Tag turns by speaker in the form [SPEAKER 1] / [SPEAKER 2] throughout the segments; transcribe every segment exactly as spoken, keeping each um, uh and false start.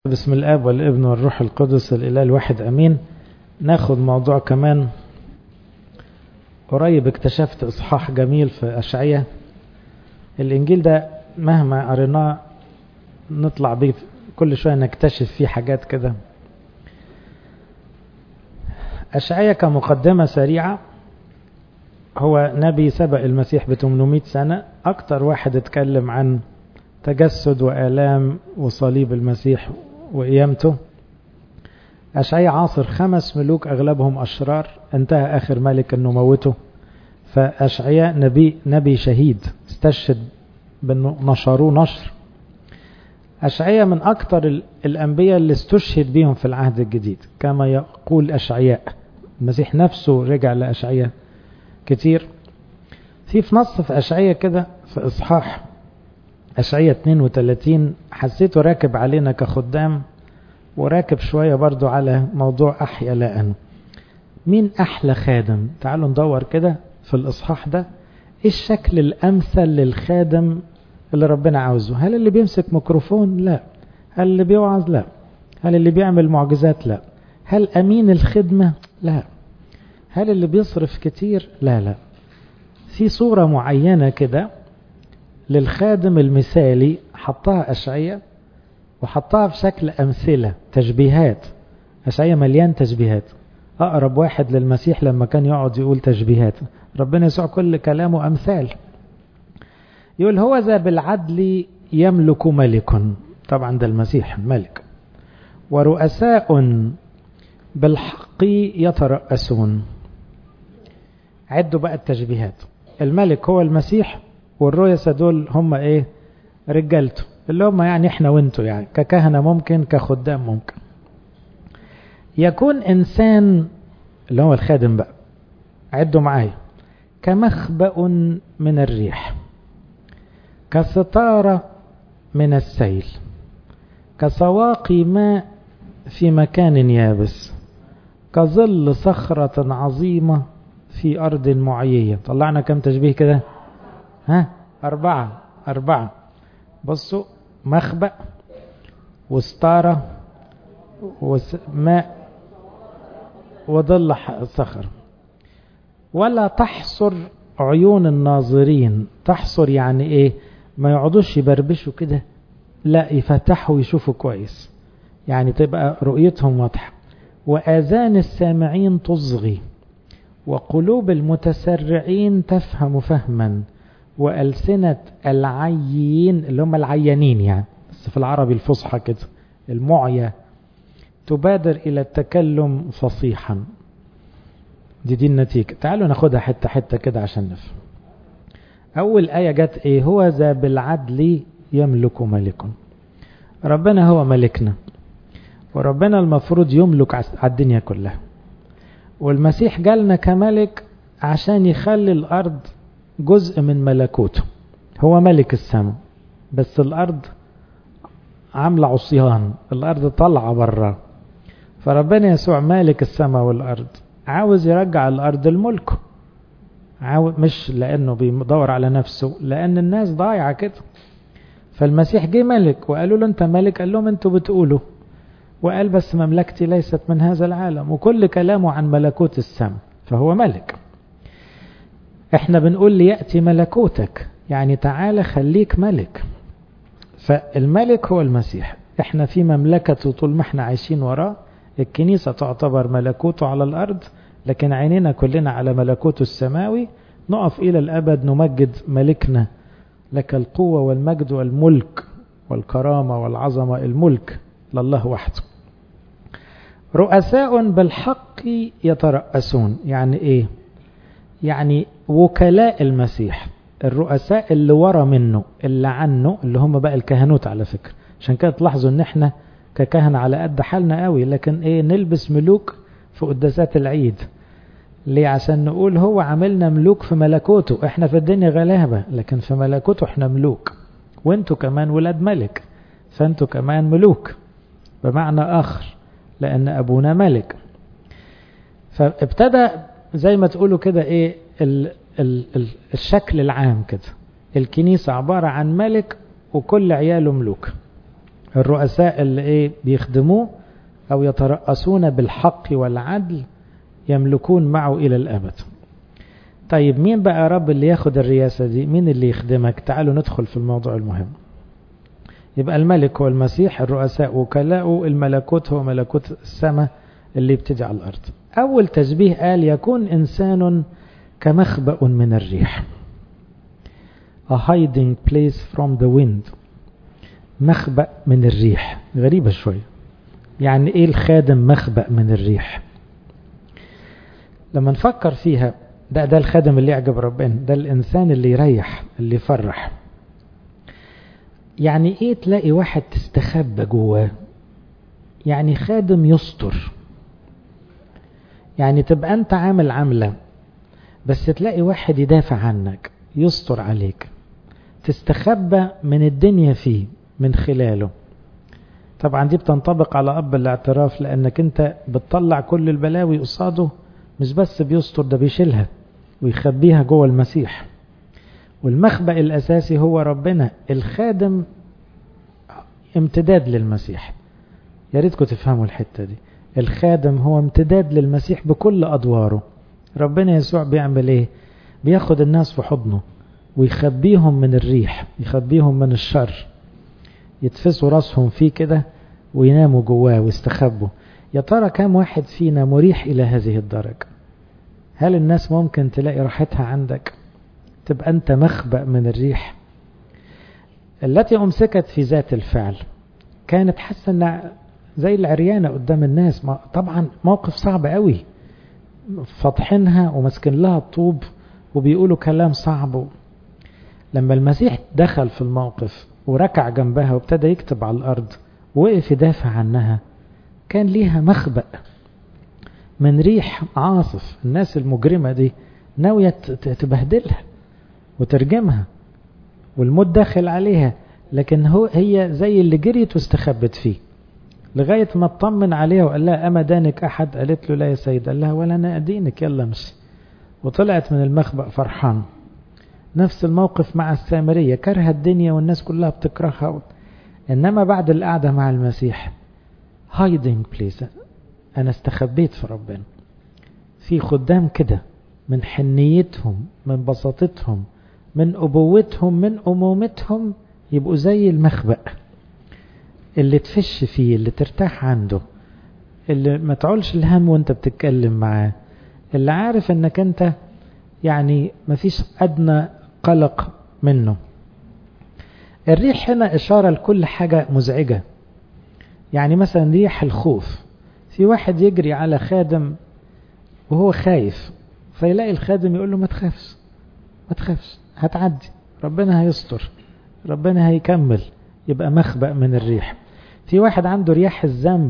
[SPEAKER 1] بسم الآب والابن والروح القدس الإله الواحد أمين. ناخد موضوع كمان قريب. اكتشفت إصحاح جميل في أشعية. الإنجيل ده مهما قريناه نطلع بيه كل شوية نكتشف فيه حاجات كده. أشعية كمقدمة سريعة، هو نبي سبق المسيح ب ثمانمائة سنة، أكتر واحد اتكلم عن تجسد وآلام وصليب المسيح وقيامته. أشعية عاصر خمس ملوك أغلبهم أشرار، انتهى آخر ملك أنه موته. فأشعية نبي نبي شهيد، استشهد بأنه نشروه نشر. أشعية من أكتر الأنبياء اللي استشهد بهم في العهد الجديد، كما يقول أشعياء. المسيح نفسه رجع لأشعية كتير. في في نص في أشعية كده في إصحاح أشعية اثنين وثلاثين حسيته راكب علينا كخدام، وراكب شوية برضو على موضوع أحيا لا أنا. مين أحلى خادم؟ تعالوا ندور كده في الإصحاح ده إيه الشكل الأمثل للخادم اللي ربنا عاوزه. هل اللي بيمسك ميكروفون؟ لا. هل اللي بيوعظ؟ لا. هل اللي بيعمل معجزات؟ لا. هل أمين الخدمة؟ لا. هل اللي بيصرف كتير؟ لا لا. في صورة معينة كده للخادم المثالي حطها أشعية، وحطها في شكل أمثلة تشبيهات. أشعية مليان تشبيهات. أقرب واحد للمسيح لما كان يقعد يقول تشبيهات. ربنا يسوع كل كلامه أمثال. يقول هو ذا بالعدل يملك ملك، طبعا ده المسيح الملك، ورؤساء بالحق يترأسون. عدوا بقى التشبيهات. الملك هو المسيح، والرؤساء دول هم ايه؟ رجالته، اللي هم يعني احنا وانتوا، يعني ككهنة ممكن، كخدام ممكن. يكون انسان اللي هو الخادم بقى، عدوا معايا، كمخبأ من الريح، كستارة من السيل، كسواقي ماء في مكان يابس، كظل صخرة عظيمة في أرض معيية. طلعنا كم تشبيه كده؟ ها؟ أربعة أربعة. بصوا، مخبأ وستارة وماء وظل صخر. ولا تحصر عيون الناظرين. تحصر يعني ايه؟ ما يقعدوش يبربشوا كده، لا، يفتحوا ويشوفوا كويس، يعني تبقى رؤيتهم واضحة. وآذان السامعين تصغي، وقلوب المتسرعين تفهم فهما، وألسنة العيين اللي هم العيانين يعني، بس في العربي الفصحى كده، المعية، تبادر إلى التكلم فصيحا. دي دي النتيجة. تعالوا ناخدها حتة حتة كده عشان نفهم. أول آية جت إيه؟ هو ذا بالعدل يملك ملك. ربنا هو ملكنا، وربنا المفروض يملك على الدنيا كلها. والمسيح جالنا كملك عشان يخلي الأرض جزء من ملكوته. هو ملك السماء، بس الأرض عاملة عصيان، الأرض طالعة برا. فربنا يسوع مالك السماء والأرض، عاوز يرجع الأرض الملك، عاوز، مش لأنه بيدور على نفسه، لأن الناس ضايعة كده. فالمسيح جه ملك، وقالوا له أنت ملك، قال لهم أنتوا بتقولوا، وقال بس مملكتي ليست من هذا العالم، وكل كلامه عن ملكوت السماء. فهو ملك. احنا بنقول ليأتي ملكوتك، يعني تعالى خليك ملك. فالملك هو المسيح. احنا في مملكته طول ما احنا عايشين وراه. الكنيسة تعتبر ملكوته على الأرض، لكن عينينا كلنا على ملكوته السماوي. نقف إلى الأبد نمجد ملكنا. لك القوة والمجد والملك والكرامة والعظمة. الملك لله وحده. رؤساء بالحق يترأسون. يعني ايه؟ يعني وكلاء المسيح، الرؤساء اللي ورا منه، اللي عنه، اللي هم بقى الكهنوت على فكرة. عشان كده تلاحظوا ان احنا ككهنة على قد حالنا قوي، لكن ايه؟ نلبس ملوك في قداسات العيد. ليه؟ عشان نقول هو عاملنا ملوك في ملكوته. احنا في الدنيا غلابة، لكن في ملكوته احنا ملوك. وانتوا كمان ولاد ملك، فانتوا كمان ملوك بمعنى آخر، لأن أبونا ملك. فابتدى زي ما تقولوا كده ايه ال ال ال الشكل العام كده. الكنيسة عبارة عن ملك وكل عياله ملوك. الرؤساء اللي ايه بيخدموه او يترأسون بالحق والعدل يملكون معه الى الابد. طيب مين بقى يا رب اللي ياخد الرئاسة دي؟ مين اللي يخدمك؟ تعالوا ندخل في الموضوع المهم. يبقى الملك هو المسيح، الرؤساء وكلاؤه، الملكوت هو ملكوت السماء اللي يبتدي على الارض. اول تشبيه قال يكون انسان كمخبأ من الريح. A hiding place from the wind. مخبأ من الريح، غريبة شوية. يعني ايه الخادم مخبأ من الريح؟ لما نفكر فيها، ده ده الخادم اللي يعجب ربنا، ده الانسان اللي يريح اللي يفرح. يعني ايه تلاقي واحد تستخبى جواه؟ يعني خادم يستر. يعني تبقى انت عامل عملة بس تلاقي واحد يدافع عنك يستر عليك، تستخبى من الدنيا فيه من خلاله. طبعا دي بتنطبق على أب الاعتراف، لأنك انت بتطلع كل البلاوي قصاده، مش بس بيستر، ده بيشيلها ويخبيها جوه المسيح. والمخبأ الأساسي هو ربنا. الخادم امتداد للمسيح. يا ريتكم تفهموا الحتة دي. الخادم هو امتداد للمسيح بكل أدواره. ربنا يسوع بيعمل ايه؟ بياخد الناس في حضنه ويخبيهم من الريح، يخبيهم من الشر، يتفسوا راسهم فيه كده ويناموا جواه ويستخبوا. يا ترى كم واحد فينا مريح إلى هذه الدرجة؟ هل الناس ممكن تلاقي راحتها عندك؟ تبقى أنت مخبأ من الريح. التي أمسكت في ذات الفعل كانت حاسة أن زي العريانة قدام الناس. طبعا موقف صعب قوي، فاضحينها ومسكن لها الطوب وبيقولوا كلام صعب. لما المسيح دخل في الموقف وركع جنبها وابتدى يكتب على الأرض ووقف يدافع عنها، كان ليها مخبأ من ريح عاصف. الناس المجرمة دي ناوية تبهدلها وترجمها والموت داخل عليها، لكن هو هي زي اللي جريت واستخبت فيه لغاية ما اطمن عليها وقال لها أما دانك أحد؟ قالت له لا يا سيد. قال لها ولا أنا أدينك، يلا مشي. وطلعت من المخبأ فرحان. نفس الموقف مع السامرية، كره الدنيا والناس كلها بتكرهها، إنما بعد القعدة مع المسيح hiding place، أنا استخبيت في ربنا. في خدام كده من حنيتهم، من بساطتهم، من أبوتهم، من أمومتهم، يبقوا زي المخبأ اللي تفش فيه، اللي ترتاح عنده، اللي ما تعولش الهم وانت بتتكلم معاه، اللي عارف انك انت يعني ما فيش أدنى قلق منه. الريح هنا إشارة لكل حاجة مزعجة. يعني مثلا ريح الخوف. في واحد يجري على خادم وهو خايف، فيلاقي الخادم يقول له ما تخافش ما تخافش، هتعدي، ربنا هيستر، ربنا هيكمل. يبقى مخبأ من الريح. في واحد عنده رياح الذنب،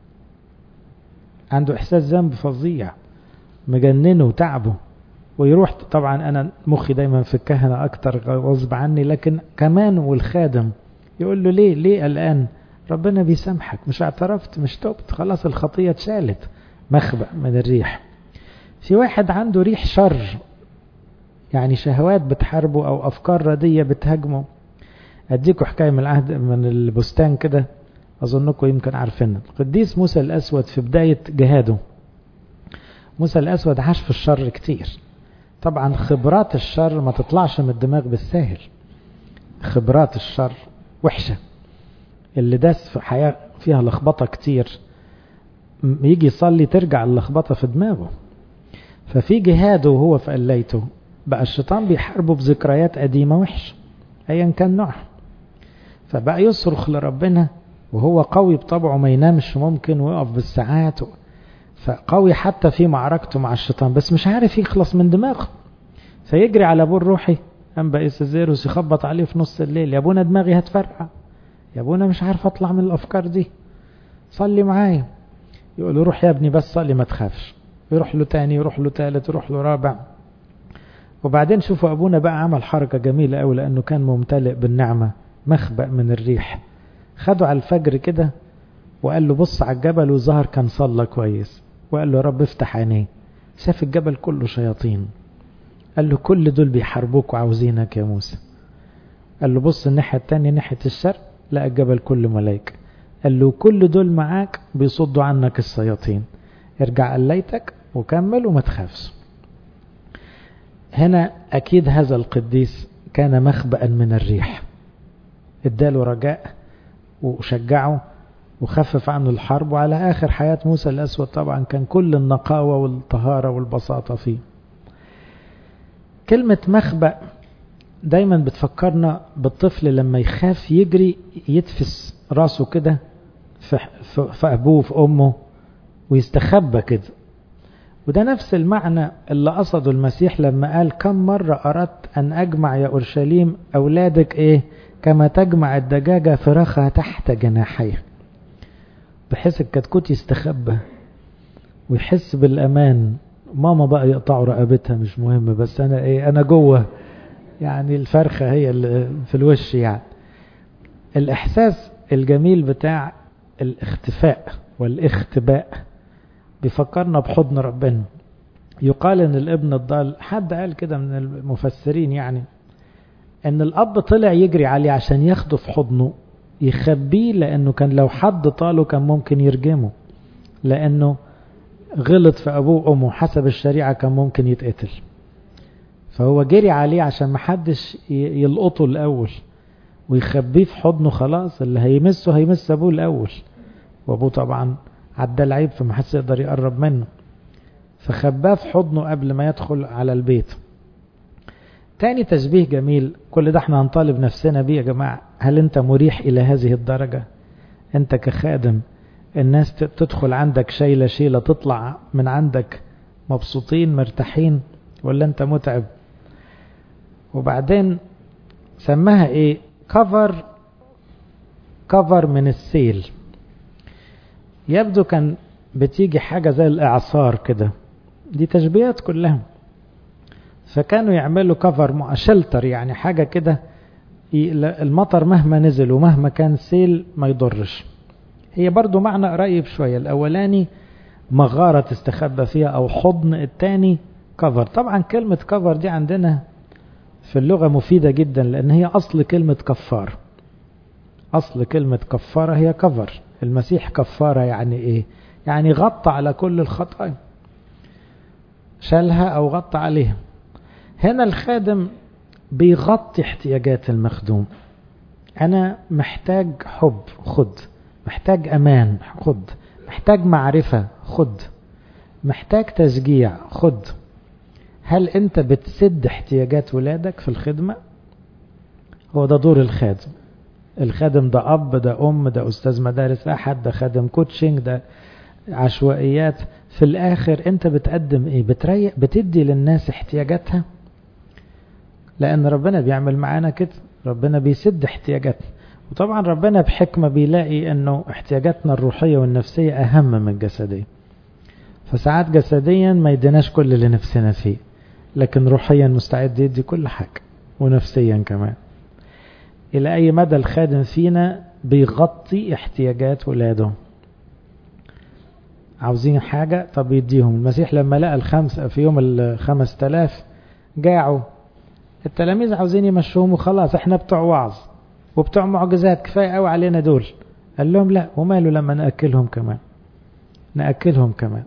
[SPEAKER 1] عنده إحساس ذنب فظيع مجننه وتعبه، ويروح. طبعا أنا مخي دايما في الكهنة أكتر غصب عني، لكن كمان والخادم يقول له ليه ليه الآن؟ ربنا بيسامحك، مش اعترفت، مش توبت، خلاص الخطية اتشالت. مخبأ من الريح. في واحد عنده ريح شر، يعني شهوات بتحاربه أو أفكار ردية بتهاجمه. أديكم حكاية من العهد من البستان كده، أظنكم يمكن عارفينها. القديس موسى الأسود في بداية جهاده، موسى الأسود عاش في الشر كتير. طبعا خبرات الشر ما تطلعش من الدماغ بالساهل، خبرات الشر وحشة. اللي داس في حياة فيها لخبطة كتير يجي يصلي ترجع اللخبطة في دماغه. ففي جهاده وهو في قليته بقى الشيطان بيحاربه بذكريات قديمة وحش ايا كان نوعها، فبقى يصرخ لربنا وهو قوي بطبعه، ما ينامش ممكن ويقف بالساعات، فقوي حتى في معركته مع الشيطان، بس مش عارف يخلص من دماغه. فيجري على ابوه الروحي انبا إسازيروس يخبط عليه في نص الليل، يا ابونا دماغي هتفرقع، يا ابونا مش عارف اطلع من الافكار دي، صلي معايا. يقول له روح يا ابني بس صلي ما تخافش. يروح له تاني، يروح له تالت، يروح له رابع. وبعدين شوفوا ابونا بقى عمل حركة جميلة قوي، لانه كان ممتلئ بالنعمة، مخبأ من الريح. خدوا على الفجر كده وقال له بص على الجبل، وظهر كان صلى كويس، وقال له رب افتح عينيه، شاف الجبل كله شياطين. قال له كل دول بيحاربوك وعاوزينك يا موسى. قال له بص الناحية التانية ناحية الشرق، لقى الجبل كله ملائكة. قال له كل دول معاك بيصدوا عنك الشياطين، ارجع قليتك وكمل وما تخافش. هنا أكيد هذا القديس كان مخبأ من الريح، اداله رجاء وشجعه وخفف عنه الحرب. وعلى آخر حياة موسى الأسود طبعا كان كل النقاوة والطهارة والبساطة فيه. كلمة مخبأ دايما بتفكرنا بالطفل لما يخاف يجري يتفس راسه كده في, في أبوه في أمه ويستخبى كده. وده نفس المعنى اللي قصده المسيح لما قال كم مرة أردت أن أجمع يا أورشليم أولادك إيه كما تجمع الدجاجة فراخها تحت جناحيه، بحيث الكتكوت يستخبى ويحس بالأمان. ماما بقى يقطعوا رقبتها مش مهم، بس أنا إيه أنا جوه، يعني الفرخة هي اللي في الوش. يعني الإحساس الجميل بتاع الاختفاء والاختباء بيفكرنا بحضن ربنا. يقال ان الابن الضال، حد قال كده من المفسرين يعني، ان الاب طلع يجري عليه عشان ياخده في حضنه يخبيه، لانه كان لو حد طاله كان ممكن يرجمه، لانه غلط في ابوه وامه حسب الشريعة كان ممكن يتقتل. فهو جري عليه عشان محدش يلقطه الاول ويخبيه في حضنه. خلاص اللي هيمسه هيمس ابوه الاول، وابوه طبعا عدى العيب فما حدش يقدر يقرب منه، فخباه في حضنه قبل ما يدخل على البيت. تاني تشبيه جميل، كل ده احنا هنطالب نفسنا بيه يا جماعة. هل انت مريح الى هذه الدرجة؟ انت كخادم الناس تدخل عندك شيلة شيلة تطلع من عندك مبسوطين مرتاحين، ولا انت متعب؟ وبعدين سماها ايه؟ كفر كفر من السيل. يبدو كان بتيجي حاجة زي الإعصار كده، دي تشبيهات كلها. فكانوا يعملوا كفر شلتر، يعني حاجة كده المطر مهما نزل ومهما كان سيل ما يضرش. هي برضو معنى قريب شوية، الأولاني مغارة تستخبى فيها أو حضن، التاني كفر. طبعا كلمة كفر دي عندنا في اللغة مفيدة جدا، لأن هي أصل كلمة كفار. أصل كلمة كفارة هي كفر. المسيح كفارة يعني إيه؟ يعني غطى على كل الخطايا، شالها أو غطى عليها. هنا الخادم بيغطي احتياجات المخدوم. أنا محتاج حب، خد. محتاج أمان، خد. محتاج معرفة، خد. محتاج تشجيع، خد. هل أنت بتسد احتياجات ولادك في الخدمة؟ هو ده دور الخادم. الخادم ده أب، ده أم، ده أستاذ مدارس أحد، ده خادم كوتشنج، ده عشوائيات. في الآخر أنت بتقدم إيه؟ بتريق، بتدي للناس احتياجاتها، لأن ربنا بيعمل معانا كده. ربنا بيسد احتياجاتنا، وطبعا ربنا بحكمة بيلاقي أنه احتياجاتنا الروحية والنفسية أهم من الجسدية. فساعات جسديا ما يديناش كل اللي نفسنا فيه، لكن روحيا مستعد يدي كل حاجة، ونفسيا كمان. إلى أي مدى الخادم فينا بيغطي احتياجات ولاده؟ عاوزين حاجة، طب يديهم. المسيح لما لقى الخمسة في يوم الخمس تلاف جاعوا، التلاميذ عاوزين يمشوهم وخلاص، احنا بتوع وعظ وبتوع معجزات، كفاية قوي علينا دول. قال لهم لا، وماله لما نأكلهم كمان، نأكلهم كمان.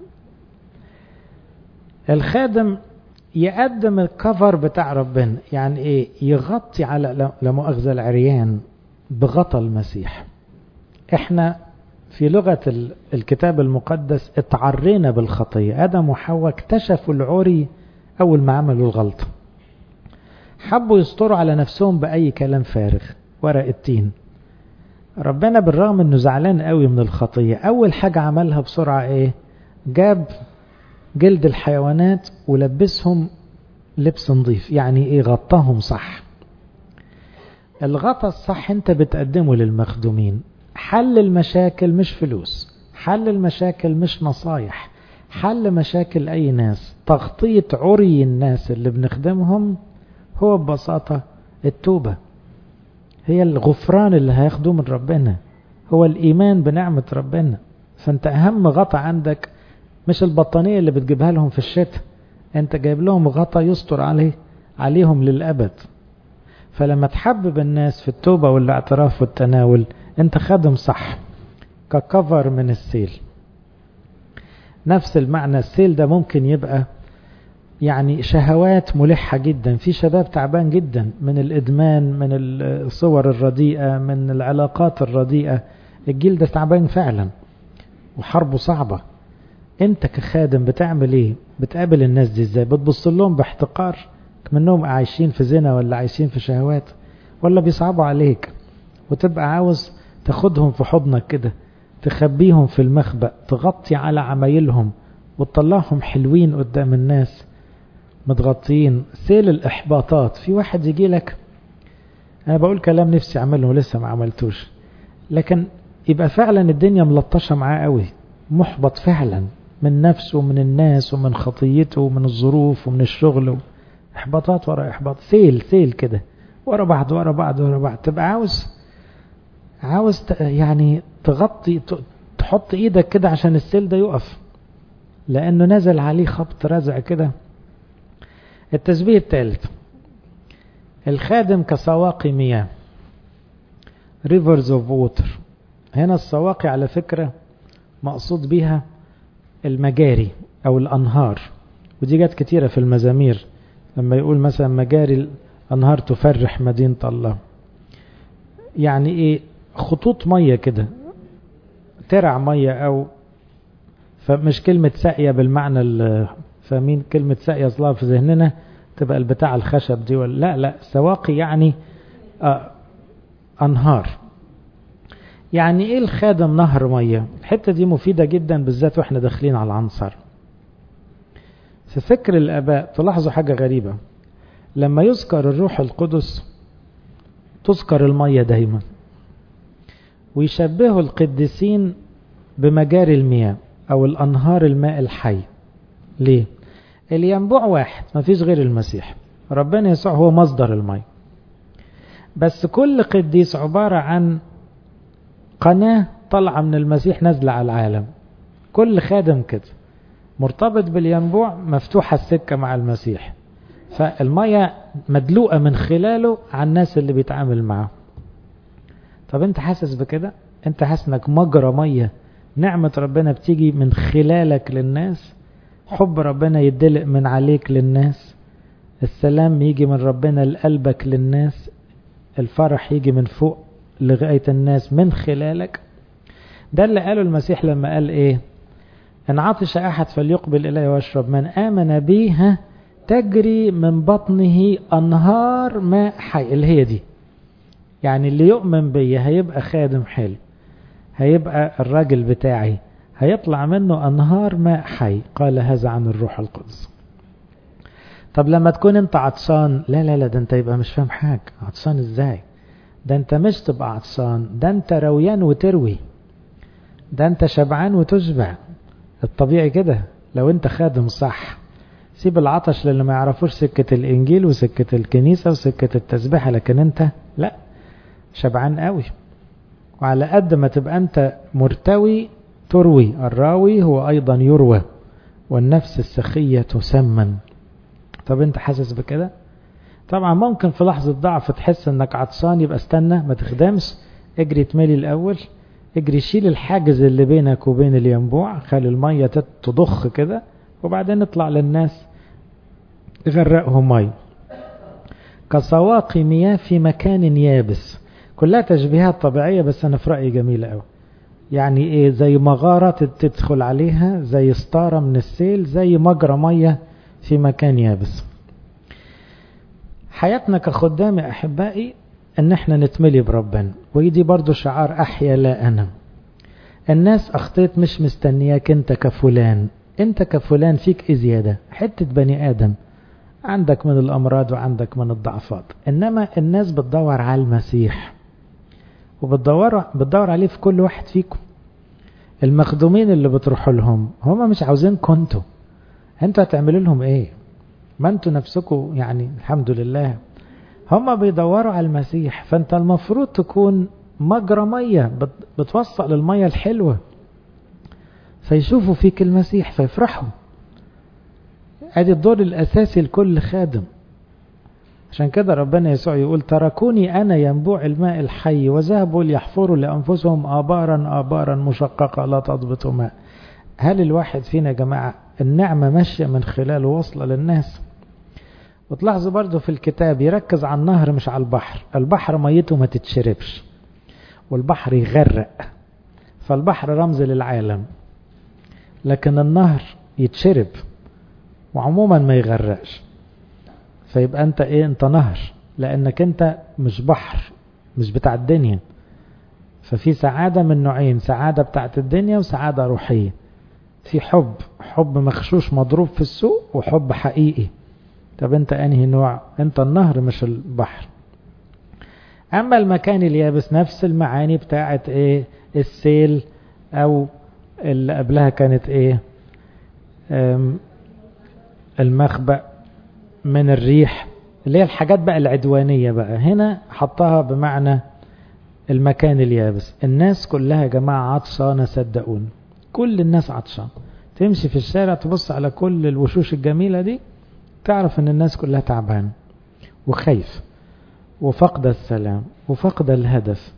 [SPEAKER 1] الخادم يقدم الكفر بتاع ربنا، يعني ايه؟ يغطي على لمؤاخذة العريان بغطى المسيح. احنا في لغة الكتاب المقدس اتعرينا بالخطية. آدم وحواء اكتشفوا العري أول ما عملوا الغلطة، حبوا يستروا على نفسهم بأي كلام فارغ، ورق التين. ربنا بالرغم انه زعلان قوي من الخطية، أول حاجة عملها بسرعة ايه؟ جاب جلد الحيوانات ولبسهم لبس نظيف. يعني ايه؟ غطاهم صح. الغطا الصح انت بتقدمه للمخدومين. حل المشاكل مش فلوس، حل المشاكل مش نصايح، حل مشاكل اي ناس. تغطية عري الناس اللي بنخدمهم هو ببساطة التوبة، هي الغفران اللي هياخدوه من ربنا، هو الإيمان بنعمة ربنا. فانت أهم غطا عندك مش البطانية اللي بتجيبها لهم في الشتاء، انت جايب لهم غطا يستر عليه عليهم للأبد. فلما تحبب الناس في التوبة والاعتراف والتناول انت خادم صح، ككفر من السيل. نفس المعنى السيل ده ممكن يبقى يعني شهوات ملحة جدا، في شباب تعبان جدا من الإدمان، من الصور الرديئة، من العلاقات الرديئة، الجيل ده تعبان فعلا وحربه صعبة. انت كخادم بتعمل ايه؟ بتقابل الناس دي ازاي؟ بتبص لهم باحتقار منهم عايشين في زنا ولا عايشين في شهوات، ولا بيصعبوا عليك وتبقى عاوز تاخدهم في حضنك كده، تخبيهم في المخبأ، تغطي على عمايلهم وتطلعهم حلوين قدام الناس متغطيين. سيل الإحباطات، في واحد يجي لك، أنا بقول كلام نفسي أعمله ولسه ما عملتوش، لكن يبقى فعلا الدنيا ملطشة معاه قوي، محبط فعلا من نفسه ومن الناس ومن خطيته ومن الظروف ومن الشغل، إحباطات ورا إحباط، سيل سيل كده ورا بعض ورا بعض ورا بعض. تبقى عاوز عاوز يعني تغطي، تحط ايدك كده عشان السيل ده يقف، لأنه نزل عليه خبط رزع كده. التشبيه الثالث، الخادم كسواقي مياه، rivers of water. هنا السواقي على فكرة مقصود بها المجاري أو الأنهار، ودي جت كتيرة في المزامير لما يقول مثلا مجاري الأنهار تفرح مدينة الله. يعني إيه؟ خطوط مية كده، ترع مية، أو فمش كلمة ساقية بالمعنى فاهمين كلمة ساقية أصلها في ذهننا تبقى البتاع الخشب دي، ولا لا لا، سواقي يعني آه أنهار. يعني إيه الخادم نهر مية؟ الحتة دي مفيدة جدا بالذات وإحنا داخلين على العنصر. في فكر الآباء تلاحظوا حاجة غريبة، لما يذكر الروح القدس تذكر المية دايما، ويشبهوا القديسين بمجاري المياه أو الأنهار الماء الحي. ليه؟ الينبوع واحد، ما فيش غير المسيح، ربنا يسوع هو مصدر الماء، بس كل قديس عبارة عن قناة طالعة من المسيح نازلة على العالم. كل خادم كده مرتبط بالينبوع، مفتوحة السكة مع المسيح، فالمية مدلوقة من خلاله على الناس اللي بيتعامل معه. طب انت حاسس بكده؟ انت حاسس انك مجرى مية، نعمة ربنا بتيجي من خلالك للناس، حب ربنا يدلق من عليك للناس، السلام يجي من ربنا لقلبك للناس، الفرح يجي من فوق لغاية الناس من خلالك. ده اللي قاله المسيح لما قال ايه؟ ان عطش احد فليقبل الي واشرب، من امن بيها تجري من بطنه انهار ماء حي. اللي هي دي يعني اللي يؤمن بي هيبقى خادم حلو، هيبقى الراجل بتاعي هيطلع منه أنهار ماء حي. قال هذا عن الروح القدس. طب لما تكون انت عطشان، لا لا لا، ده انت يبقى مش فاهم حاجة. عطشان ازاي؟ ده انت مش تبقى عطشان، ده انت رويان وتروي، ده انت شبعان وتشبع. الطبيعي كده لو انت خادم صح. سيب العطش للي ما يعرفوش سكة الإنجيل وسكة الكنيسة وسكة التسبيحة، لكن انت لا، شبعان قوي. وعلى قد ما تبقى انت مرتوي تروي. الراوي هو ايضا يروى، والنفس السخية تسمن. طب انت حاسس بكده؟ طبعا ممكن في لحظة ضعف تحس انك عطشان، يبقى استنى ما تخدمش، اجري تملي الاول، اجري شيل الحاجز اللي بينك وبين الينبوع، خلي المية تضخ كده، وبعدين اطلع للناس غرقهم مية. كسواقي مياه في مكان يابس. كلها تشبيهات طبيعية، بس أنا في رأيي جميلة أوي. يعني إيه؟ زي مغارة تدخل عليها، زي ستارة من السيل، زي مجرى مية في مكان يابس. حياتنا كخدام يا أحبائي أن احنا نتملي بربنا، ويدي برضو شعار أحيا لا أنا. الناس أخطيت مش مستنياك أنت كفلان، أنت كفلان فيك إزيادة، حتة بني آدم، عندك من الأمراض وعندك من الضعفات، إنما الناس بتدور على المسيح، وبتدور بتدور عليه في كل واحد فيكم. المخدومين اللي بتروحوا لهم هم مش عاوزين كنتوا، انتوا هتعملوا لهم ايه؟ ما انتوا نفسكم يعني الحمد لله. هم بيدوروا على المسيح، فانت المفروض تكون مجرى مية بتوصل المية الحلوة، فيشوفوا فيك المسيح فيفرحوا. ادي الدور الاساسي لكل خادم. عشان كده ربنا يسوع يقول تركوني أنا ينبوع الماء الحي وذهبوا ليحفروا لأنفسهم آبارا آبارا مشققة لا تضبط ماء. هل الواحد فينا يا جماعة النعمة ماشية من خلاله وصلة للناس؟ وتلاحظوا برضو في الكتاب يركز على النهر مش على البحر. البحر ميته ما تتشربش والبحر يغرق، فالبحر رمز للعالم، لكن النهر يتشرب وعموما ما يغرقش. فيبقى انت ايه؟ انت نهر، لانك انت مش بحر، مش بتاع الدنيا. ففي سعادة من نوعين، سعادة بتاعت الدنيا وسعادة روحية. في حب، حب مخشوش مضروب في السوق، وحب حقيقي. طب انت انهي نوع؟ انت النهر مش البحر. اما المكان اليابس نفس المعاني بتاعت ايه؟ السيل، او اللي قبلها كانت ايه؟ المخبأ من الريح، اللي هي الحاجات بقى العدوانية. بقى هنا حطها بمعنى المكان اليابس. الناس كلها يا جماعة عطشانة صدقون، كل الناس عطشان. تمشي في الشارع تبص على كل الوشوش الجميلة دي تعرف ان الناس كلها تعبان وخايف وفقد السلام وفقد الهدف،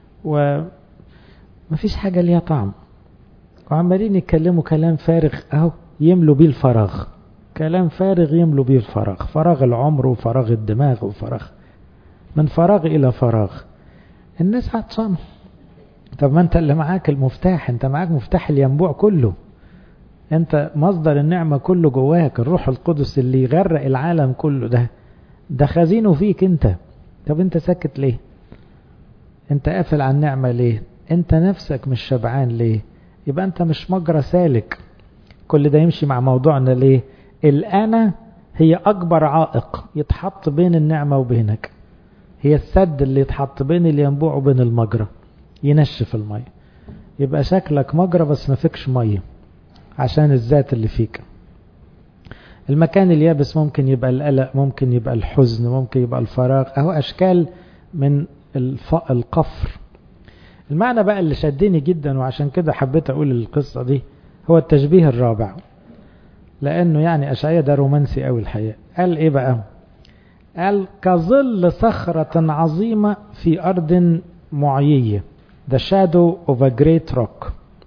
[SPEAKER 1] ومفيش حاجة ليها طعم، وعمالين يتكلموا كلام فارغ اهو يملوا بيه الفراغ. كلام فارغ يملوا بيه الفراغ، فراغ العمر وفراغ الدماغ وفراغ من فراغ الى فراغ. الناس عطشانة. طب ما انت اللي معاك المفتاح، انت معاك مفتاح الينبوع كله، انت مصدر النعمة كله جواك. الروح القدس اللي يغرق العالم كله ده ده خزينه فيك انت. طب انت ساكت ليه؟ انت قافل عن النعمة ليه؟ انت نفسك مش شبعان ليه؟ يبقى انت مش مجرى سالك. كل ده يمشي مع موضوعنا ليه؟ الأنا هي أكبر عائق يتحط بين النعمة وبينك، هي السد اللي يتحط بين الينبوع وبين المجرى، ينشف المية. يبقى شكلك مجرى بس ما فيكش مية عشان الذات اللي فيك. المكان اليابس ممكن يبقى القلق، ممكن يبقى الحزن، ممكن يبقى الفراغ، اهو أشكال من القفر. المعنى بقى اللي شدني جدا وعشان كده حبيت أقول القصة دي هو التشبيه الرابع، لأنه يعني أشعياء ده رومانسي قوي الحقيقة. قال إيه بقى؟ قال كظل صخرة عظيمة في أرض معيية. The shadow of a great rock.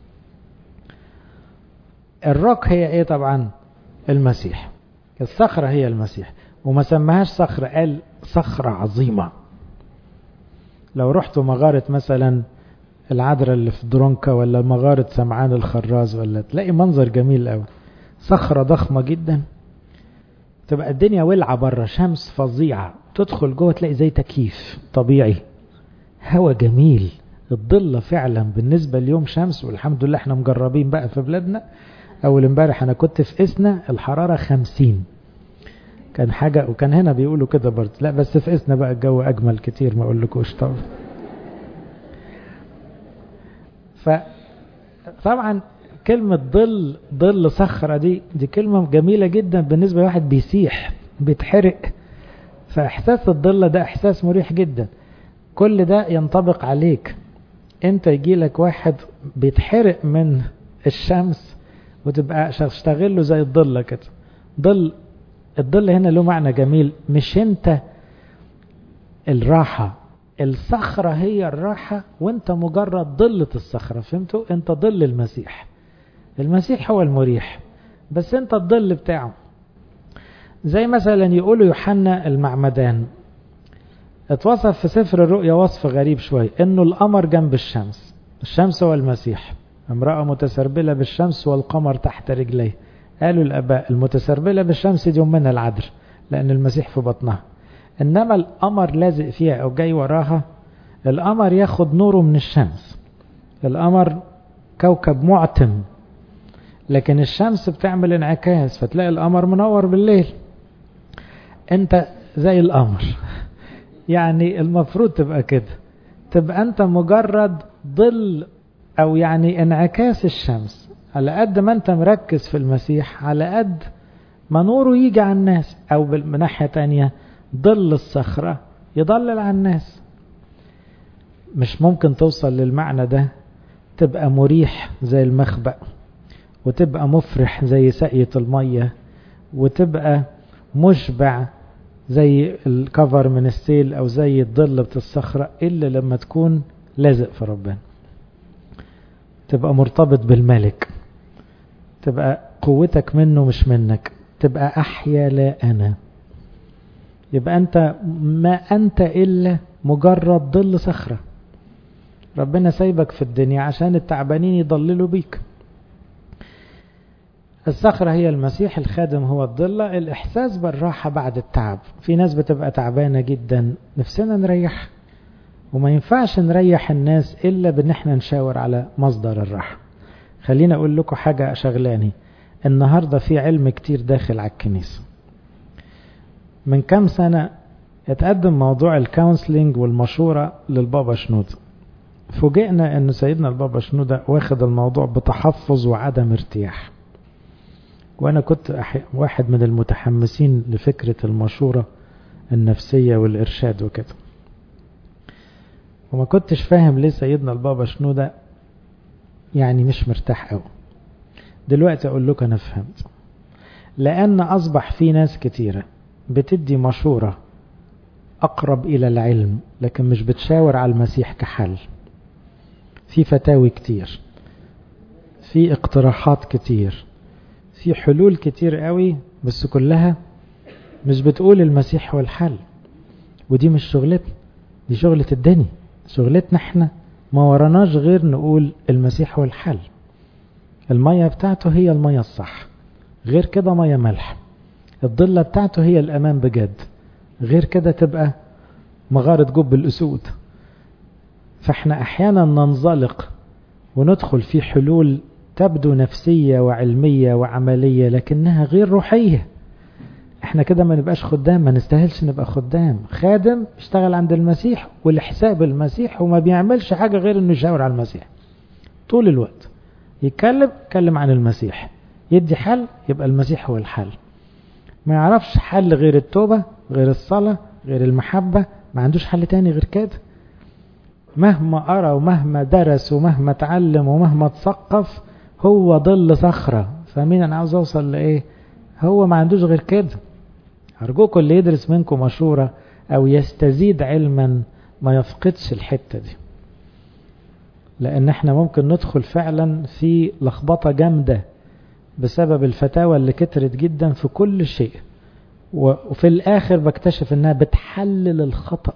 [SPEAKER 1] الروك هي إيه طبعا؟ المسيح. الصخرة هي المسيح، وما سماهاش صخرة، قال صخرة عظيمة. لو رحتوا مغارة مثلا العذراء اللي في درونكا، ولا مغارة سمعان الخراز، ولا تلاقي منظر جميل قوي. صخرة ضخمة جدا، تبقى الدنيا ولعة بره، شمس فظيعة، تدخل جوه تلاقي زي تكييف طبيعي، هوا جميل. الضلة فعلا بالنسبة اليوم شمس، والحمد لله احنا مجربين بقى في بلادنا. اول امبارح انا كنت في اسنا الحرارة خمسين، كان حاجة. وكان هنا بيقولوا كده برضه، لا بس في اسنا بقى الجو اجمل كتير، ما اقولكوش طبعا. فطبعا كلمة ظل، ظل صخرة دي دي كلمة جميلة جدا بالنسبة لواحد بيسيح بيتحرق. فإحساس الظل ده إحساس مريح جدا. كل ده ينطبق عليك انت. يجيلك واحد بيتحرق من الشمس وتبقى اشتغله زي الظل كده. ظل، الظل هنا له معنى جميل. مش انت الراحة، الصخرة هي الراحة، وانت مجرد ظلة الصخرة. فهمتوا؟ انت ظل المسيح. المسيح هو المريح، بس انت الظل بتاعه. زي مثلا يقولوا يوحنا المعمدان اتوصف في سفر الرؤيا وصف غريب شوي، انه القمر جنب الشمس. الشمس هو المسيح. امرأة متسربلة بالشمس والقمر تحت رجليه. قالوا الاباء المتسربلة بالشمس دي منها العذراء، لان المسيح في بطنها. انما القمر لازق فيها او جاي وراها. القمر ياخد نوره من الشمس. القمر كوكب معتم، لكن الشمس بتعمل انعكاس، فتلاقي القمر منور بالليل. انت زي القمر. يعني المفروض تبقى كده، تبقى انت مجرد ظل، او يعني انعكاس الشمس. على قد ما انت مركز في المسيح، على قد ما نوره يجي على الناس. او من ناحية تانية ظل الصخرة يضلل على الناس. مش ممكن توصل للمعنى ده تبقى مريح زي المخبأ، وتبقى مفرح زي سقية المية، وتبقى مشبع زي الكفر من السيل أو زي الظل بتاع الصخرة إلا لما تكون لازق في ربنا، تبقى مرتبط بالملك، تبقى قوتك منه مش منك، تبقى أحيا لا أنا. يبقى أنت ما أنت إلا مجرد ظل صخرة، ربنا سايبك في الدنيا عشان التعبانين يضللوا بيك. الصخرة هي المسيح، الخادم هو الضلة. الإحساس بالراحة بعد التعب، في ناس بتبقى تعبانة جدا نفسنا نريح، وما ينفعش نريح الناس إلا بأن احنا نشاور على مصدر الراحة. خلينا أقول لكم حاجة شغلاني. النهاردة في علم كتير داخل على الكنيسة. من كام سنة اتقدم موضوع الكونسلينج والمشورة للبابا شنودة، فوجئنا أن سيدنا البابا شنودة واخد الموضوع بتحفظ وعدم ارتياح، وأنا كنت واحد من المتحمسين لفكرة المشورة النفسية والإرشاد وكده، وما كنتش فاهم ليه سيدنا البابا شنودة يعني مش مرتاح قوي. دلوقتي أقول لك أنا فهمت، لأن أصبح في ناس كتيرة بتدي مشورة أقرب إلى العلم لكن مش بتشاور على المسيح كحل. في فتاوي كتير، في اقتراحات كتير، في حلول كتير قوي، بس كلها مش بتقول المسيح هو الحل. ودي مش شغلتنا، دي شغلة الدنيا. شغلتنا احنا ما وراناش غير نقول المسيح هو الحل. المية بتاعته هي المية الصح، غير كده مية ملح. الضلة بتاعته هي الأمان بجد، غير كده تبقى مغارة جب الأسود. فاحنا احيانا ننزلق وندخل في حلول تبدو نفسية وعلمية وعملية لكنها غير روحية. احنا كده ما نبقاش خدام، ما نستاهلش نبقى خدام. خادم اشتغل عند المسيح والحساب المسيح، وما بيعملش حاجة غير انه يشاور على المسيح طول الوقت. يتكلم يتكلم عن المسيح، يدي حل يبقى المسيح هو الحل. ما يعرفش حل غير التوبة، غير الصلاة، غير المحبة، ما عندوش حل تاني غير كده. مهما أرى ومهما درس ومهما تعلم ومهما تثقف هو ظل صخرة. فمين أنا عاوز أوصل لإيه؟ هو ما عندوش غير كده. أرجوكم اللي يدرس منكم مشورة أو يستزيد علما ما يفقدش الحتة دي، لأن احنا ممكن ندخل فعلا في لخبطة جامدة بسبب الفتاوى اللي كترت جدا في كل شيء، وفي الآخر بكتشف أنها بتحلل الخطأ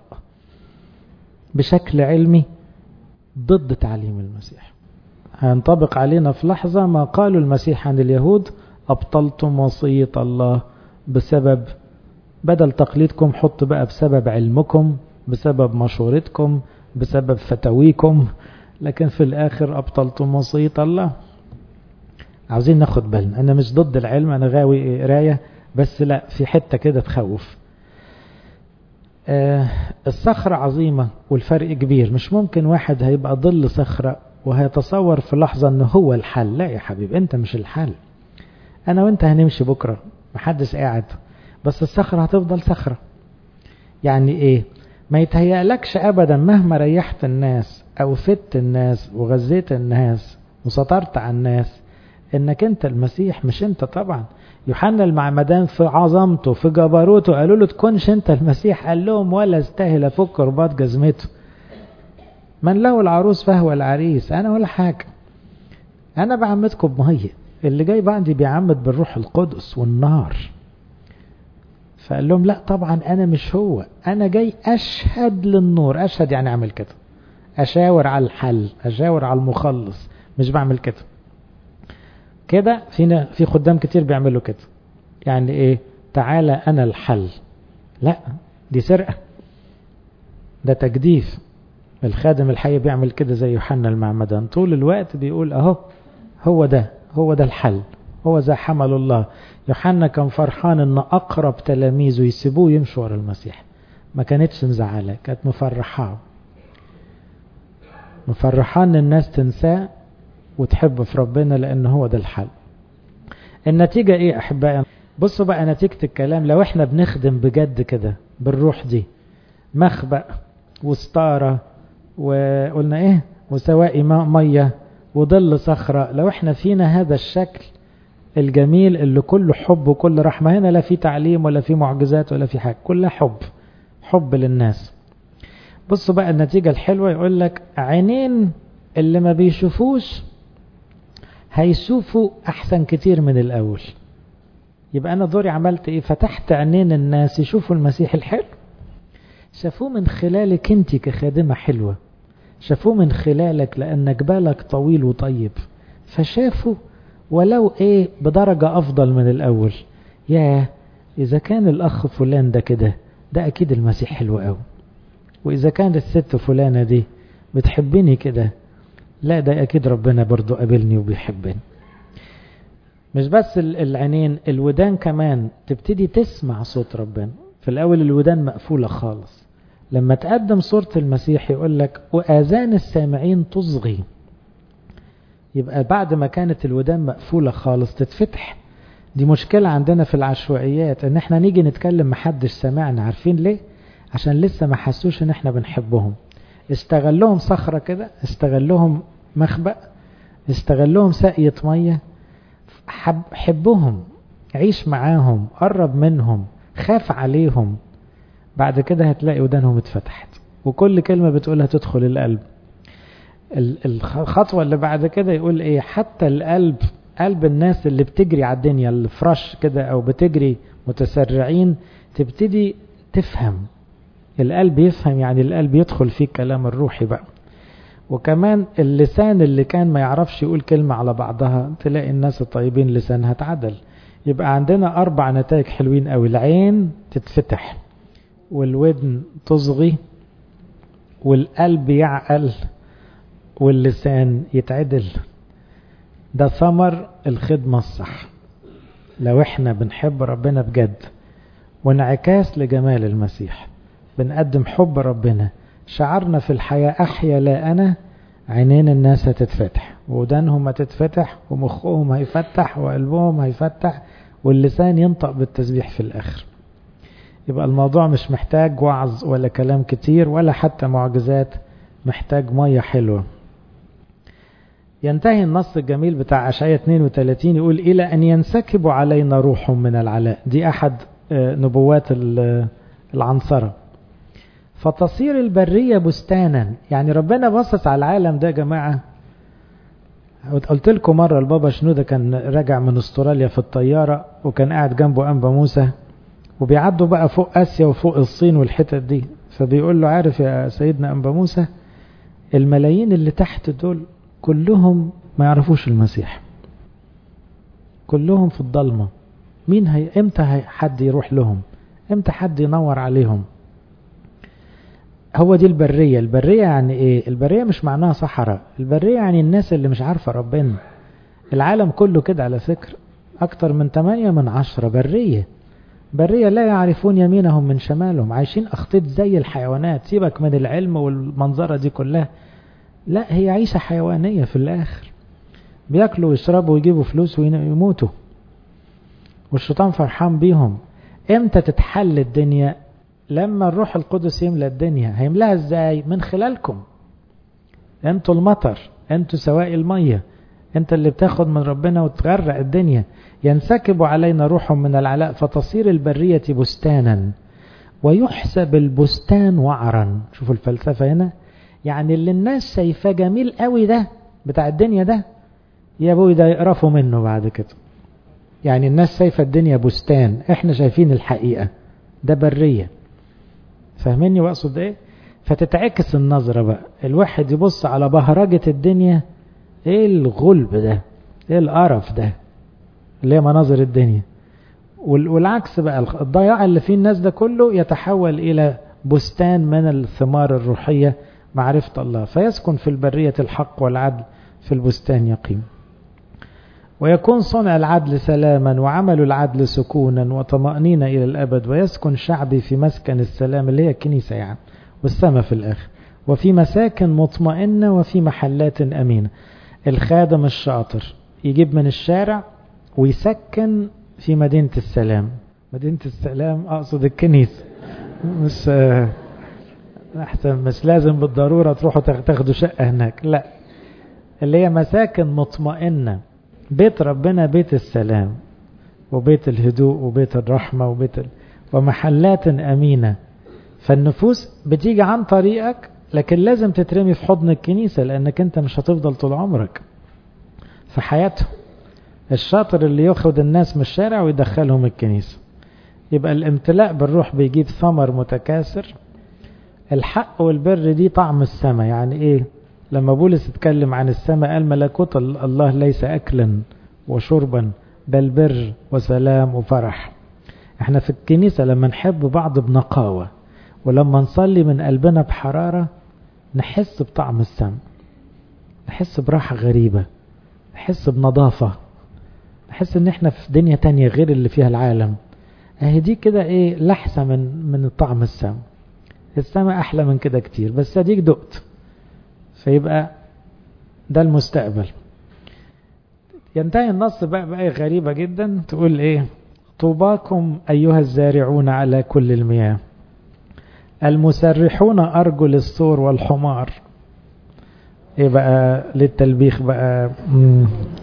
[SPEAKER 1] بشكل علمي ضد تعليم المسيح. هينطبق علينا في لحظة ما قالوا المسيح عن اليهود: أبطلتم وصية الله بسبب، بدل تقليدكم حط بقى بسبب علمكم، بسبب مشورتكم، بسبب فتاويكم، لكن في الآخر أبطلتم وصية الله. عاوزين ناخد بالنا. أنا مش ضد العلم، أنا غاوي قراية، بس لا، في حتة كده تخوف. آه الصخرة عظيمة والفرق كبير. مش ممكن واحد هيبقى ظل صخرة وهيتصور في لحظة أنه هو الحل. لا يا حبيب، أنت مش الحل. أنا وأنت هنمشي بكرة، محدش قاعد، بس الصخرة هتفضل صخرة. يعني إيه؟ ما يتهيألكش أبدا مهما ريحت الناس أو فدت الناس وغزيت الناس وسطرت على الناس إنك أنت المسيح. مش أنت طبعا. يوحنا المعمدان في عظمته في جبروته قالوا له تكونش أنت المسيح، قال لهم: ولا استاهل أفك رباط جزمته، من له العروس فهو العريس. أنا ولا حاجة، أنا بعمدكم بمية، اللي جاي بعدي بيعمد بالروح القدس والنار. فقال لهم: لا طبعا أنا مش هو، أنا جاي أشهد للنور. أشهد يعني أعمل كده، أشاور على الحل، أشاور على المخلص، مش بعمل كده. كده فينا في خدام كتير بيعملوا كده. يعني إيه؟ تعالى أنا الحل. لا، دي سرقة، ده تجديف. الخادم الحي بيعمل كده زي يوحنا المعمدان، طول الوقت بيقول أهو هو ده، هو ده الحل، هو ذا حمل الله. يوحنا كان فرحان ان اقرب تلاميذه يسيبوه يمشوا ورا المسيح، ما كانتش مزعله، كانت مفرحاه مفرحان ان الناس تنساه وتحب في ربنا، لان هو ده الحل. النتيجه ايه احبائي؟ بصوا بقى نتيجه الكلام. لو احنا بنخدم بجد كده بالروح دي، مخبأ وستاره وقلنا ايه وسوائي ميه وظل صخره، لو احنا فينا هذا الشكل الجميل اللي كله حب وكل رحمة. هنا لا في تعليم ولا في معجزات ولا في حاجة، كلها حب، حب للناس. بصوا بقى النتيجة الحلوة، يقول لك عينين اللي ما بيشوفوش هيشوفوا أحسن كتير من الأول. يبقى أنا دوري عملت إيه؟ فتحت عينين الناس يشوفوا المسيح الحلو. شافوه من خلالك انت كخادمة حلوة، شافوه من خلالك لأنك بالك طويل وطيب، فشافوا ولو ايه بدرجة أفضل من الأول. يا إذا كان الأخ فلان ده كده، ده أكيد المسيح حلو قوي. وإذا كانت الست فلانة دي بتحبني كده، لا ده أكيد ربنا برضو قابلني وبيحبني. مش بس العينين، الودان كمان تبتدي تسمع صوت ربنا. في الأول الودان مقفولة خالص، لما تقدم صورة المسيح يقول لك وآذان السامعين تصغي. يبقى بعد ما كانت الودان مقفولة خالص تتفتح. دي مشكلة عندنا في العشوائيات، ان احنا نيجي نتكلم محدش سمعنا. عارفين ليه؟ عشان لسه ما حسوش ان احنا بنحبهم. استغلهم صخرة كده، استغلهم مخبأ، استغلهم ساقية مية. حب حبهم، عيش معاهم، قرب منهم، خاف عليهم. بعد كده هتلاقي ودانهم اتفتحت وكل كلمة بتقولها تدخل القلب. الخطوة اللي بعد كده يقول ايه؟ حتى القلب، قلب الناس اللي بتجري على الدنيا الفرش كده او بتجري متسرعين، تبتدي تفهم. القلب يفهم، يعني القلب يدخل فيه كلام الروحي بقى. وكمان اللسان اللي كان ما يعرفش يقول كلمة على بعضها، تلاقي الناس الطيبين لسانها اتعدل. يبقى عندنا أربع نتائج حلوين قوي: العين تتفتح، والودن تصغي، والقلب يعقل، واللسان يتعدل. ده ثمر الخدمة الصح لو احنا بنحب ربنا بجد، وانعكاس لجمال المسيح. بنقدم حب ربنا، شعرنا في الحياة أحيا لا أنا، عينين الناس هتتفتح، ودانهم هتتفتح، ومخهم هيفتح، وقلبهم هيفتح، واللسان ينطق بالتسبيح في الآخر. يبقى الموضوع مش محتاج وعظ ولا كلام كتير ولا حتى معجزات، محتاج مية حلوة. ينتهي النص الجميل بتاع أشعياء اثنين وثلاثين يقول إلى أن ينسكب علينا روح من العلاء. دي أحد نبوات العنصرة. فتصير البرية بستانا. يعني ربنا بصص على العالم ده يا جماعة. قلت لكم مرة البابا شنودة كان راجع من استراليا في الطيارة، وكان قاعد جنبه أنبا موسى، وبيعدوا بقى فوق آسيا وفوق الصين والحتت دي. فبيقول له عارف يا سيدنا أنبا موسى، الملايين اللي تحت دول كلهم ما يعرفوش المسيح، كلهم في الضلمة. مين هي امتى هي حد يروح لهم؟ امتى حد ينور عليهم؟ هو دي البرية. البرية يعني ايه؟ البرية مش معناها صحراء. البرية يعني الناس اللي مش عارفة ربنا. العالم كله كده على فكرة، اكتر من ثمانية من عشرة برية. برية لا يعرفون يمينهم من شمالهم، عايشين اخطيط زي الحيوانات. سيبك من العلم والمنظرة دي كلها، لا هي عيشة حيوانية في الاخر. بياكلوا ويشربوا ويجيبوا فلوس ويموتوا، والشيطان فرحان بيهم. امتى تتحل الدنيا؟ لما الروح القدس يملى الدنيا. هيملاها ازاي؟ من خلالكم. انتوا المطر، انتوا سوائل المية، انت اللي بتاخد من ربنا وتغرق الدنيا. ينسكب علينا روح من العلاء فتصير البرية بستانا ويحسب البستان وعرا. شوفوا الفلسفة هنا. يعني اللي الناس شايفاه جميل قوي ده بتاع الدنيا ده، يا ابوي ده يقرفوا منه بعد كده. يعني الناس شايفة الدنيا بستان، احنا شايفين الحقيقة ده برية. فاهميني واقصد ايه؟ فتتعكس النظرة بقى. الواحد يبص على بهرجة الدنيا، ايه الغلب ده، ايه القرف ده اللي هي مناظر الدنيا. والعكس بقى، الضياع اللي فيه الناس ده كله يتحول الى بستان من الثمار الروحية، معرفة الله. فيسكن في البرية الحق والعدل، في البستان يقيم. ويكون صنع العدل سلاما، وعمل العدل سكونا وطمأنينة إلى الأبد. ويسكن شعبي في مسكن السلام، اللي هي الكنيسة يعني، والسماء في الآخر، وفي مساكن مطمئنة، وفي محلات أمينة. الخادم الشاطر يجيب من الشارع ويسكن في مدينة السلام. مدينة السلام أقصد الكنيسة، مش أحسن مش لازم بالضرورة تروحوا تاخدوا شقة هناك، لا، اللي هي مساكن مطمئنة. بيت ربنا بيت السلام وبيت الهدوء وبيت الرحمة وبيت ال... ومحلات أمينة. فالنفوس بتيجي عن طريقك، لكن لازم تترمي في حضن الكنيسة، لأنك أنت مش هتفضل طول عمرك في حياتهم. الشاطر اللي ياخد الناس من الشارع ويدخلهم الكنيسة. يبقى الامتلاء بالروح بيجيب ثمر متكاثر. الحق والبر دي طعم السماء. يعني ايه؟ لما بولس اتكلم عن السماء قال ملكوت الله ليس أكلا وشربا بل بر وسلام وفرح. احنا في الكنيسة لما نحب بعض بنقاوة، ولما نصلي من قلبنا بحرارة، نحس بطعم السماء، نحس براحة غريبة، نحس بنظافة، نحس ان احنا في دنيا تانية غير اللي فيها العالم. اهي دي كده ايه لحسة من من طعم السماء. السماء احلى من كده كتير، بس اديك دقت. فيبقى ده المستقبل. ينتهي النص بقى بآية غريبة جدا تقول ايه؟ طوباكم ايها الزارعون على كل المياه، المسرحون ارجل الثور والحمار. ايه بقى للتلبيخ بقى؟ مم.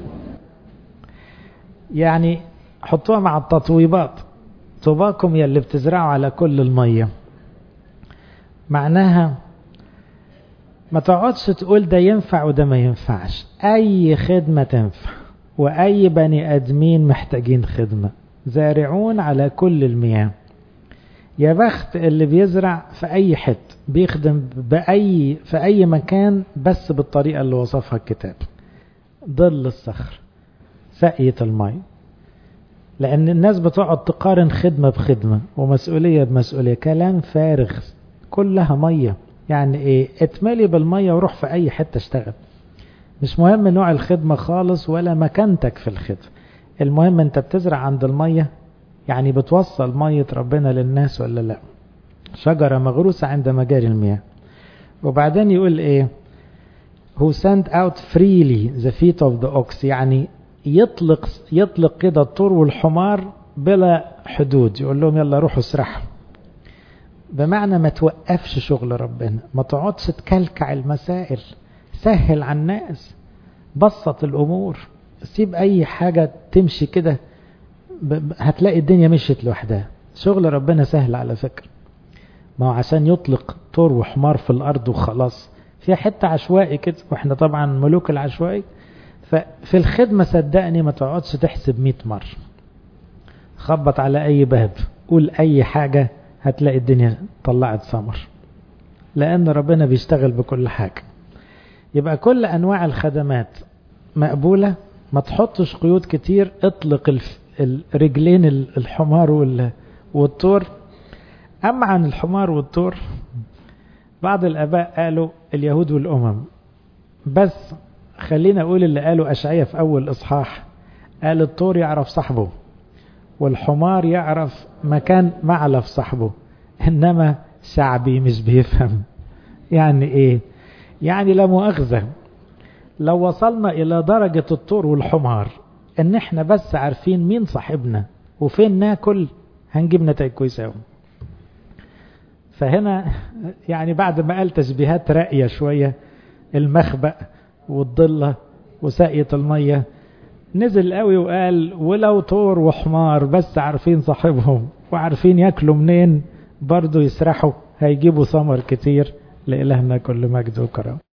[SPEAKER 1] يعني حطوها مع التطويبات. طوباكم يا اللي بتزرعوا على كل المية. معناها ما تقعدش تقول ده ينفع وده ما ينفعش. اي خدمة تنفع، واي بني ادمين محتاجين خدمة. زارعون على كل المياه. يا بخت اللي بيزرع في اي حته، بيخدم باي في اي مكان، بس بالطريقة اللي وصفها الكتاب. ظل الصخر، سقية الماء. لان الناس بتقعد تقارن خدمة بخدمة ومسؤولية بمسؤولية. كلام فارغ، كلها مية. يعني ايه؟ اتملي بالمية وروح في اي حتة اشتغل. مش مهم نوع الخدمة خالص ولا مكانتك في الخدمة. المهم انت بتزرع عند المية، يعني بتوصل مية ربنا للناس ولا لا. شجرة مغروسة عند مجاري المياه. وبعدين يقول ايه؟ who sent out freely the feet of the ox. يعني يطلق يطلق كده الطور والحمار بلا حدود. يقول لهم يلا روحوا اسرحوا. بمعنى ما توقفش شغل ربنا، ما تقعدش تكلكع المسائل. سهل على الناس، بسط الامور، سيب اي حاجة تمشي كده، هتلاقي الدنيا مشيت لوحدها. شغل ربنا سهل على فكرة. ما هو عشان يطلق طور وحمار في الارض وخلاص، فيها حتة عشوائي كده، واحنا طبعا ملوك العشوائي. ففي الخدمة صدقني ما تقعدش تحسب مئة مرة. خبط على اي باب، قول اي حاجة، هتلاقي الدنيا طلعت ثمر، لان ربنا بيشتغل بكل حاجة. يبقى كل انواع الخدمات مقبولة. ما تحطش قيود كتير. اطلق الف... الرجلين الحمار والطور. اما عن الحمار والطور، بعض الاباء قالوا اليهود والامم بس. خلينا اقول اللي قالوا اشعياء في اول اصحاح. قال الطور يعرف صاحبه، والحمار يعرف مكان معلف صاحبه، انما شعبي مش بيفهم. يعني ايه؟ يعني لا مؤاخذة، لو وصلنا الى درجة الطور والحمار ان احنا بس عارفين مين صاحبنا وفين ناكل، هنجيب نتائج كويسة قوي. فهنا يعني بعد ما قال تشبيهات رأية شوية، المخبأ والضلة وساقية المية، نزل قوي وقال ولو طور وحمار بس عارفين صاحبهم وعارفين ياكلوا منين، برضو يسرحوا، هيجيبوا ثمر كتير. لإلهنا كل مجد وكرم.